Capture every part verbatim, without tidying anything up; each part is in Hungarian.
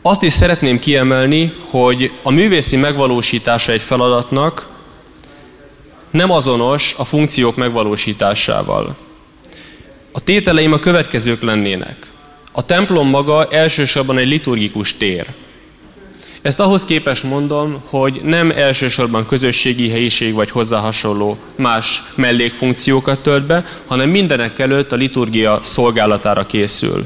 Azt is szeretném kiemelni, hogy a művészi megvalósítása egy feladatnak nem azonos a funkciók megvalósításával. A tételeim a következők lennének. A templom maga elsősorban egy liturgikus tér. Ezt ahhoz képest mondom, hogy nem elsősorban közösségi helyiség vagy hozzá hasonló más mellékfunkciókat tölt be, hanem mindenek előtt a liturgia szolgálatára készül.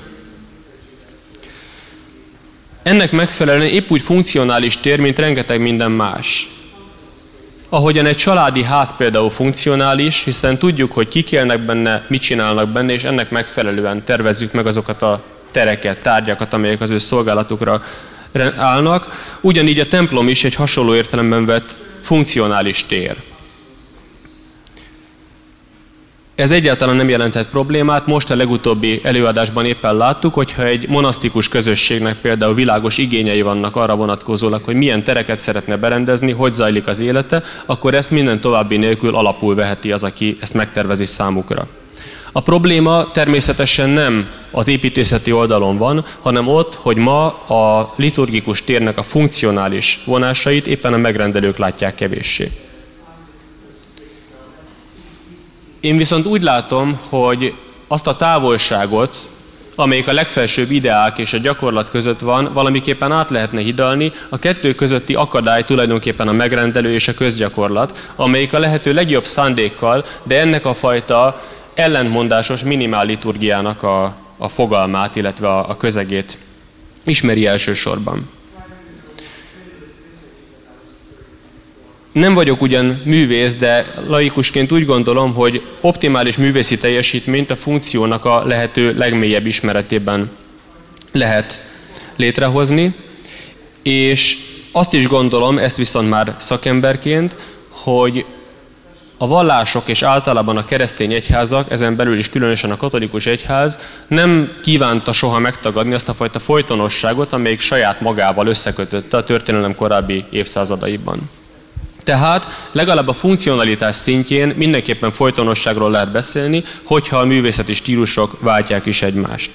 Ennek megfelelően épp úgy funkcionális tér, mint rengeteg minden más. Ahogyan egy családi ház például funkcionális, hiszen tudjuk, hogy kik élnek benne, mit csinálnak benne, és ennek megfelelően tervezzük meg azokat a tereket, tárgyakat, amelyek az ő szolgálatukra állnak. Ugyanígy a templom is egy hasonló értelemben vett funkcionális tér. Ez egyáltalán nem jelentett problémát, most a legutóbbi előadásban éppen láttuk, hogyha egy monasztikus közösségnek például világos igényei vannak arra vonatkozólag, hogy milyen tereket szeretne berendezni, hogy zajlik az élete, akkor ezt minden további nélkül alapul veheti az, aki ezt megtervezi számukra. A probléma természetesen nem az építészeti oldalon van, hanem ott, hogy ma a liturgikus térnek a funkcionális vonásait éppen a megrendelők látják kevéssé. Én viszont úgy látom, hogy azt a távolságot, amelyik a legfelsőbb ideák és a gyakorlat között van, valamiképpen át lehetne hidalni, a kettő közötti akadály tulajdonképpen a megrendelő és a közgyakorlat, amelyik a lehető legjobb szándékkal, de ennek a fajta ellentmondásos minimál liturgiának a, a fogalmát, illetve a, a közegét ismeri elsősorban. Nem vagyok ugyan művész, de laikusként úgy gondolom, hogy optimális művészi teljesítményt a funkciónak a lehető legmélyebb ismeretében lehet létrehozni, és azt is gondolom, ezt viszont már szakemberként, hogy a vallások és általában a keresztény egyházak, ezen belül is különösen a katolikus egyház nem kívánta soha megtagadni azt a fajta folytonosságot, amelyik saját magával összekötötte a történelem korábbi évszázadaiban. Tehát legalább a funkcionalitás szintjén mindenképpen folytonosságról lehet beszélni, hogyha a művészeti stílusok váltják is egymást.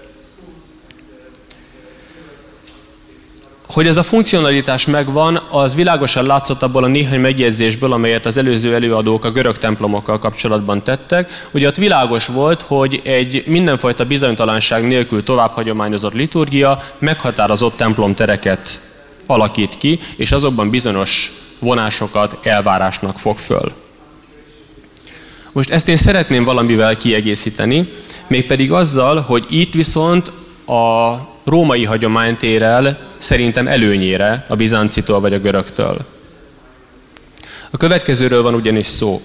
Hogy ez a funkcionalitás megvan, az világosan látszott abból a néhány megjegyzésből, amelyet az előző előadók a görög templomokkal kapcsolatban tettek. Ugye ott világos volt, hogy egy mindenfajta bizonytalanság nélkül tovább hagyományozott liturgia meghatározott templomtereket alakít ki, és azokban bizonyos vonásokat elvárásnak fog föl. Most ezt én szeretném valamivel kiegészíteni, mégpedig azzal, hogy itt viszont a római hagyományt ér el szerintem előnyére a bizáncitól vagy a görögtől. A következőről van ugyanis szó.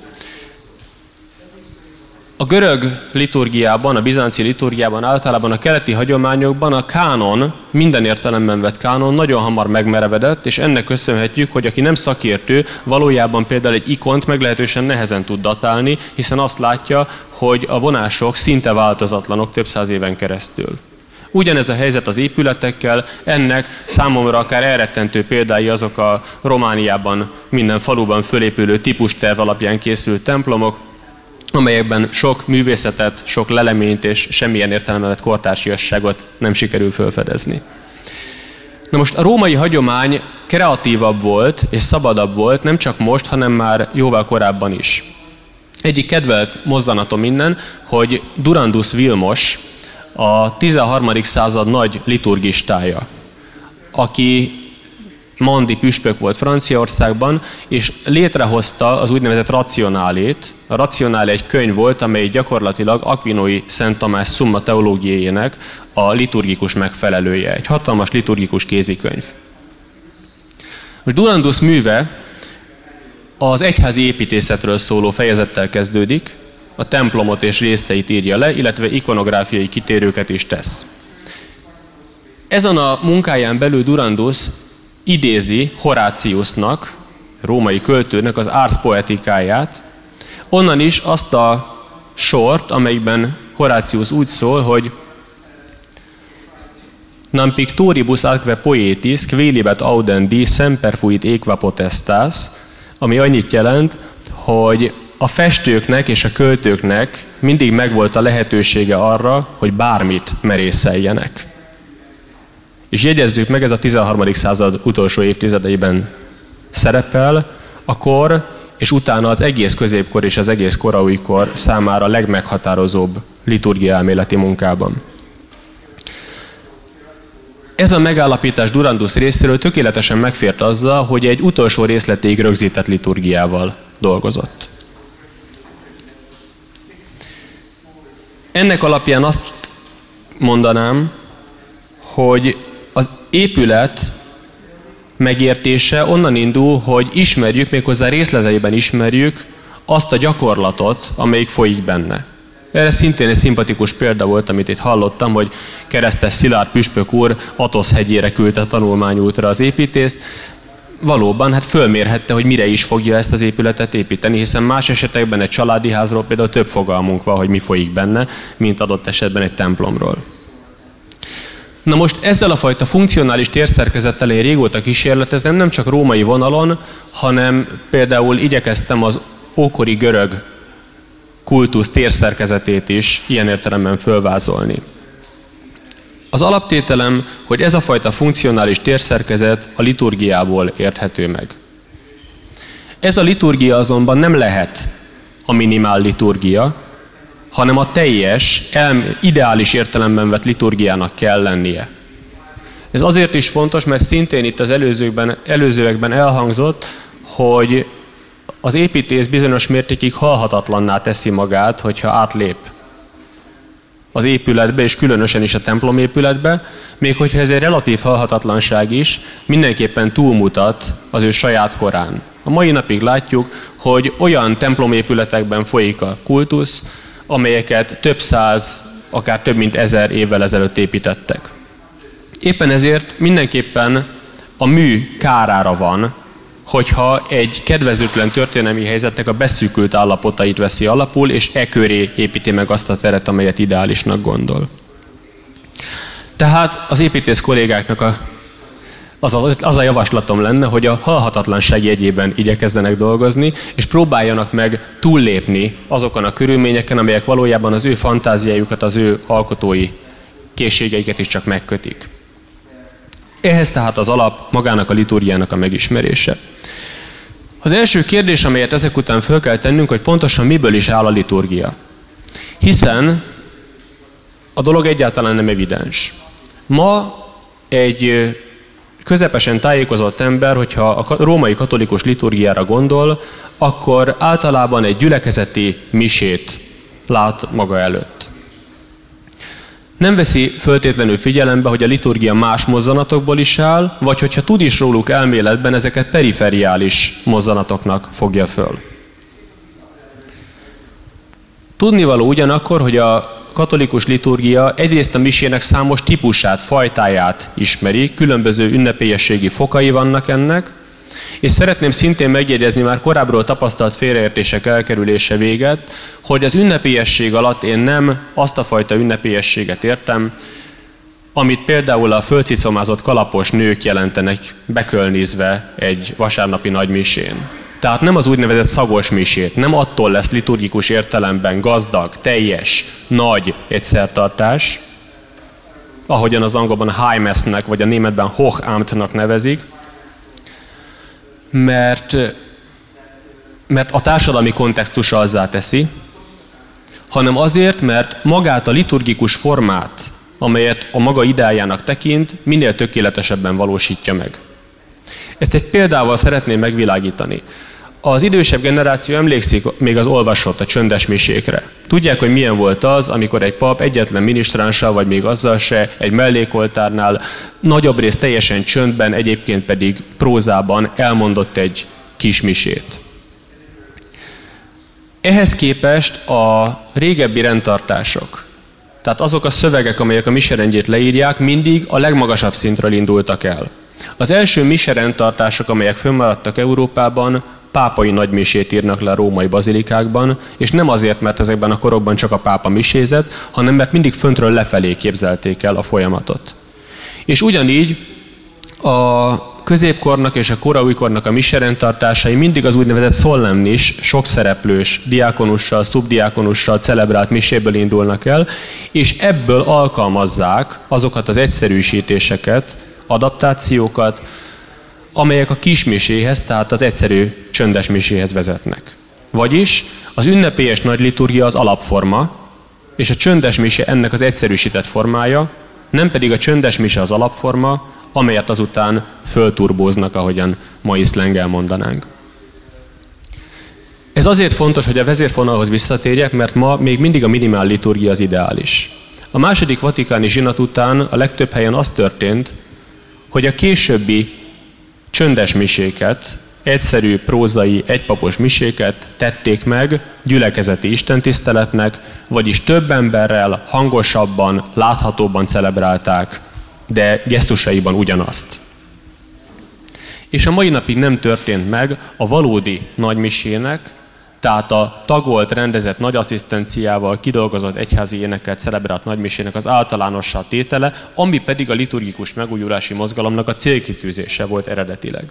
A görög liturgiában, a bizánci liturgiában, általában a keleti hagyományokban a kánon, minden értelemben vett kánon nagyon hamar megmerevedett, és ennek köszönhetjük, hogy aki nem szakértő, valójában például egy ikont meglehetősen nehezen tud datálni, hiszen azt látja, hogy a vonások szinte változatlanok több száz éven keresztül. Ugyanez a helyzet az épületekkel, ennek számomra akár elrettentő példái azok a Romániában minden faluban fölépülő típusterv alapján készült templomok, amelyekben sok művészetet, sok leleményt és semmilyen értelemben kortársiasságot nem sikerül felfedezni. Na most a római hagyomány kreatívabb volt és szabadabb volt, nem csak most, hanem már jóval korábban is. Egyik kedvelt mozzanatom innen, hogy Durandus Vilmos, a tizenharmadik század nagy liturgistája, aki mandi püspök volt Franciaországban, és létrehozta az úgynevezett racionálét. A racionálé egy könyv volt, amely gyakorlatilag Aquinói Szent Tamás Summa teológiájának a liturgikus megfelelője. Egy hatalmas liturgikus kézikönyv. Most Durandus műve az egyházi építészetről szóló fejezettel kezdődik, a templomot és részeit írja le, illetve ikonográfiai kitérőket is tesz. Ezen a munkáján belül Durandus idézi Horáciusnak, római költőnek az Ars Poetikáját, onnan is azt a sort, amelyben Horácius úgy szól, hogy Nam pictoribus atque poetis, quilibet audendi semper fuit aequa potestas, ami annyit jelent, hogy a festőknek és a költőknek mindig megvolt a lehetősége arra, hogy bármit merészeljenek. és jegyezzük meg, ez a tizenharmadik század utolsó évtizedeiben szerepel, a kor, és utána az egész középkor és az egész korai kor számára a legmeghatározóbb liturgia elméleti munkában. Ez a megállapítás Durandus részéről tökéletesen megfért azzal, hogy egy utolsó részletéig rögzített liturgiával dolgozott. Ennek alapján azt mondanám, hogy az épület megértése onnan indul, hogy ismerjük, méghozzá részleteiben ismerjük azt a gyakorlatot, amelyik folyik benne. Erre szintén egy szimpatikus példa volt, amit itt hallottam, hogy keresztes Szilárd püspök úr Atosz hegyére küldte tanulmányútra az építést. Valóban, hát fölmérhette, hogy mire is fogja ezt az épületet építeni, hiszen más esetekben egy családi házról például több fogalmunk van, hogy mi folyik benne, mint adott esetben egy templomról. Na most ezzel a fajta funkcionális térszerkezettel én régóta kísérletezem, nem csak római vonalon, hanem például igyekeztem az ókori görög kultusz térszerkezetét is ilyen értelemben fölvázolni. Az alaptételem, hogy ez a fajta funkcionális térszerkezet a liturgiából érthető meg. Ez a liturgia azonban nem lehet a minimál liturgia, hanem a teljes, ideális értelemben vett liturgiának kell lennie. Ez azért is fontos, mert szintén itt az előzőkben, előzőekben elhangzott, hogy az építész bizonyos mértékig halhatatlanná teszi magát, hogyha átlép az épületbe, és különösen is a templom épületbe, még hogyha ez egy relatív halhatatlanság is, mindenképpen túlmutat az ő saját korán. A mai napig látjuk, hogy olyan templomépületekben folyik a kultusz, amelyeket több száz, akár több mint ezer évvel ezelőtt építettek. Éppen ezért mindenképpen a mű kárára van, hogyha egy kedvezőtlen történelmi helyzetnek a beszűkült állapotait veszi alapul, és e köré építi meg azt a teret, amelyet ideálisnak gondol. Tehát az építész kollégáknak a, az, a, az a javaslatom lenne, hogy a halhatatlanság jegyében igyekezzenek dolgozni, és próbáljanak meg túllépni azokon a körülményeken, amelyek valójában az ő fantáziájukat, az ő alkotói készségeiket is csak megkötik. Ehhez tehát az alap magának a liturgiának a megismerése. Az első kérdés, amelyet ezek után föl kell tennünk, hogy pontosan miből is áll a liturgia. Hiszen a dolog egyáltalán nem evidens. Ma egy közepesen tájékozott ember, hogyha a római katolikus liturgiára gondol, akkor általában egy gyülekezeti misét lát maga előtt. Nem veszi föltétlenül figyelembe, hogy a liturgia más mozzanatokból is áll, vagy hogyha tud is róluk elméletben, ezeket periferiális mozzanatoknak fogja föl. Tudnivaló ugyanakkor, hogy a katolikus liturgia egyrészt a misének számos típusát, fajtáját ismeri, különböző ünnepélyességi fokai vannak ennek, és szeretném szintén megjegyezni már korábbról tapasztalt félreértések elkerülése véget, hogy az ünnepélyesség alatt én nem azt a fajta ünnepélyességet értem, amit például a földcicomázott kalapos nők jelentenek bekölnizve egy vasárnapi nagymisén. Tehát nem az úgynevezett szagos misét, nem attól lesz liturgikus értelemben gazdag, teljes, nagy egy szertartás, ahogyan az angolban High Mass-nek, vagy a németben Hochabendnak nevezik, Mert, mert a társadalmi kontextusa azzá teszi, hanem azért, mert magát a liturgikus formát, amelyet a maga ideájának tekint, minél tökéletesebben valósítja meg. Ezt egy példával szeretném megvilágítani. Az idősebb generáció emlékszik még az olvasott, a csöndes misékre. Tudják, hogy milyen volt az, amikor egy pap egyetlen minisztránssal, vagy még azzal se, egy mellékoltárnál, nagyobb részt teljesen csöndben, egyébként pedig prózában elmondott egy kis misét. Ehhez képest a régebbi rendtartások, tehát azok a szövegek, amelyek a miserendjét leírják, mindig a legmagasabb szintről indultak el. Az első miserendtartások, amelyek fönnmaradtak Európában, pápai nagymisét írnak le a római bazilikákban, és nem azért, mert ezekben a korokban csak a pápa misézett, hanem mert mindig föntről lefelé képzelték el a folyamatot. És ugyanígy a középkornak és a koraújkornak a miserendtartásai mindig az úgynevezett szollemnis, sokszereplős, diákonussal, szubdiákonussal celebrált miséből indulnak el, és ebből alkalmazzák azokat az egyszerűsítéseket, adaptációkat, amelyek a kismiséhez, tehát az egyszerű csöndes miséhez vezetnek. Vagyis az ünnepélyes nagy liturgia az alapforma, és a csöndes mise ennek az egyszerűsített formája, nem pedig a csöndes mise az alapforma, amelyet azután fölturbóznak, ahogyan mai szlenggel mondanánk. Ez azért fontos, hogy a vezérfonalhoz visszatérjek, mert ma még mindig a minimál liturgia az ideális. A második vatikáni zsinat után a legtöbb helyen az történt, hogy a későbbi csöndes miséket, egyszerű prózai, egypapos miséket tették meg gyülekezeti istentiszteletnek, vagyis több emberrel, hangosabban, láthatóbban celebrálták, de gesztusaiban ugyanazt. És a mai napig nem történt meg a valódi nagymisének, tehát a tagolt, rendezett nagy asszisztenciával kidolgozott egyházi énekelt celebrált nagymisének az általánossá tétele, ami pedig a liturgikus megújulási mozgalomnak a célkitűzése volt eredetileg.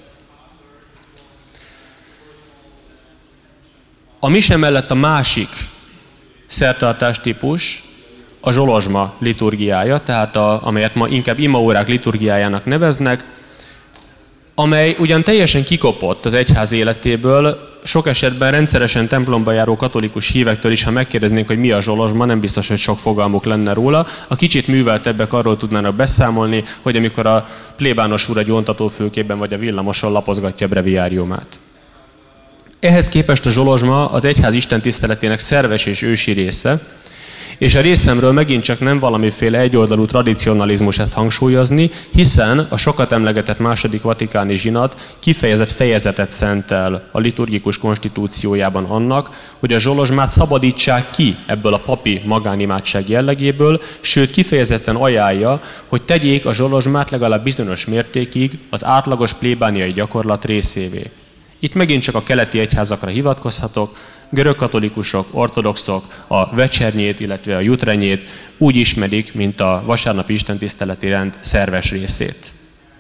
A mise mellett a másik szertartás típus a zsolozsma liturgiája, tehát a, amelyet ma inkább imaórák liturgiájának neveznek, amely ugyan teljesen kikopott az egyház életéből, sok esetben rendszeresen templomba járó katolikus hívektől is, ha megkérdeznénk, hogy mi a zsolozsma, nem biztos, hogy sok fogalmuk lenne róla. A kicsit műveltebbek arról tudnának beszámolni, hogy amikor a plébános úr egy vontatófülkében vagy a villamoson lapozgatja a breviáriumát. Ehhez képest a zsolozsma az egyház istentiszteletének szerves és ősi része, és a részemről megint csak nem valamiféle egyoldalú tradicionalizmus ezt hangsúlyozni, hiszen a sokat emlegetett második vatikáni zsinat kifejezett fejezetet szentel a liturgikus konstitúciójában annak, hogy a zsolozsmát szabadítsák ki ebből a papi magánimádság jellegéből, sőt kifejezetten ajánlja, hogy tegyék a zsolozsmát legalább bizonyos mértékig az átlagos plébániai gyakorlat részévé. Itt megint csak a keleti egyházakra hivatkozhatok, görögkatolikusok, ortodoxok a vecsernyét, illetve a jutrenyét úgy ismerik, mint a vasárnapi istentiszteleti rend szerves részét.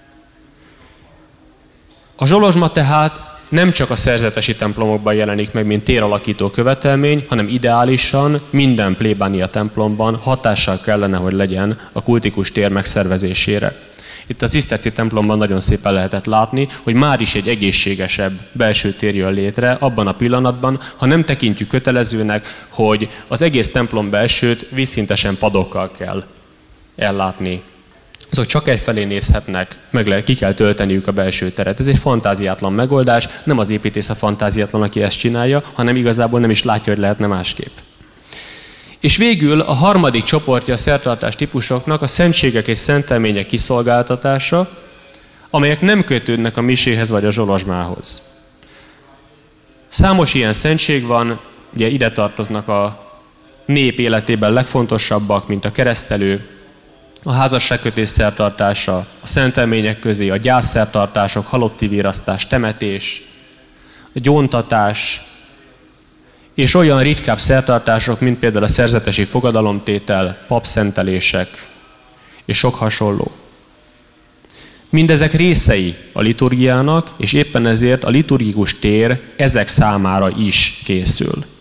A zsolozsma tehát nem csak a szerzetesi templomokban jelenik meg, mint téralakító követelmény, hanem ideálisan minden plébánia templomban hatással kellene, hogy legyen a kultikus tér megszervezésére. Itt a ciszterci templomban nagyon szépen lehetett látni, hogy már is egy egészségesebb belső tér jön létre abban a pillanatban, ha nem tekintjük kötelezőnek, hogy az egész templom belsőt vízszintesen padokkal kell ellátni. Azok csak egyfelé nézhetnek, meg le, ki kell tölteniük a belső teret. Ez egy fantáziátlan megoldás, nem az építész a fantáziátlan, aki ezt csinálja, hanem igazából nem is látja, hogy lehetne másképp. És végül a harmadik csoportja a szertartás típusoknak a szentségek és szentelmények kiszolgáltatása, amelyek nem kötődnek a miséhez vagy a zsolozsmához. Számos ilyen szentség van, ugye ide tartoznak a nép életében legfontosabbak, mint a keresztelő, a házasságkötés szertartása, a szentelmények közé a gyászszertartások, halotti virasztás, temetés, a gyóntatás, és olyan ritkább szertartások, mint például a szerzetesi fogadalomtétel, papszentelések és sok hasonló. Mindezek részei a liturgiának, és éppen ezért a liturgikus tér ezek számára is készül.